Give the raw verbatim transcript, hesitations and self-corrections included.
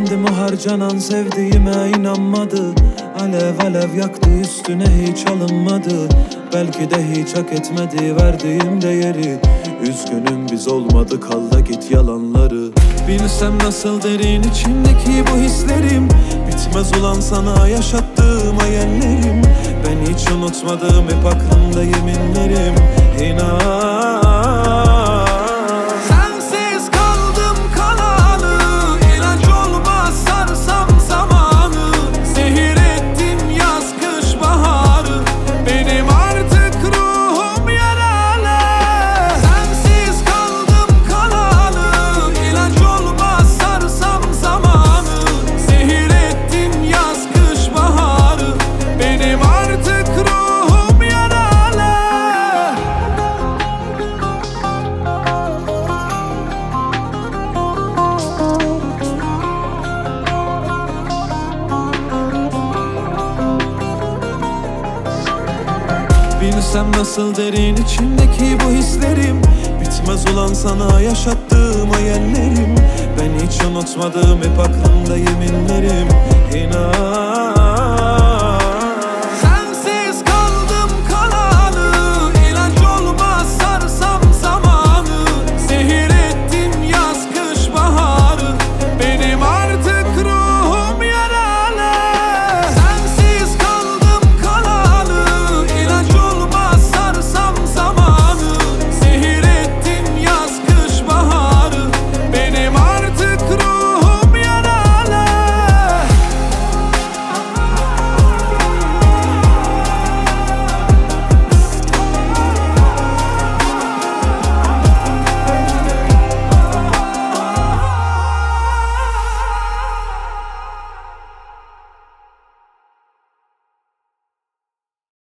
Kendim o harcanan sevdiğime inanmadı. Alev alev yaktı, üstüne hiç alınmadı. Belki de hiç hak etmedi verdiğim değeri. Üzgünüm biz olmadık, al da git yalanları. Bilsem nasıl derin içimdeki bu hislerim. Bitmez ulan sana yaşattığım hayallerim. Ben hiç unutmadım, hep aklımda yeminlerim. İnan. Sensiz kaldım kalalı, ilaç olmaz sarsam zamanı. Zehir ettin yaz kış baharı, benim artık ruhum yaralı. Sensiz kaldım kalalı, ilaç olmaz sarsam zamanı. Zehir ettin yaz kış baharı, benim artık ruhum yaralı. Bilsem nasıl derin içimdeki bu hislerim. Bitmez ulan sana yaşattığım hayallerim. Ben hiç unutmadım, hep aklımda yeminlerim. İnan.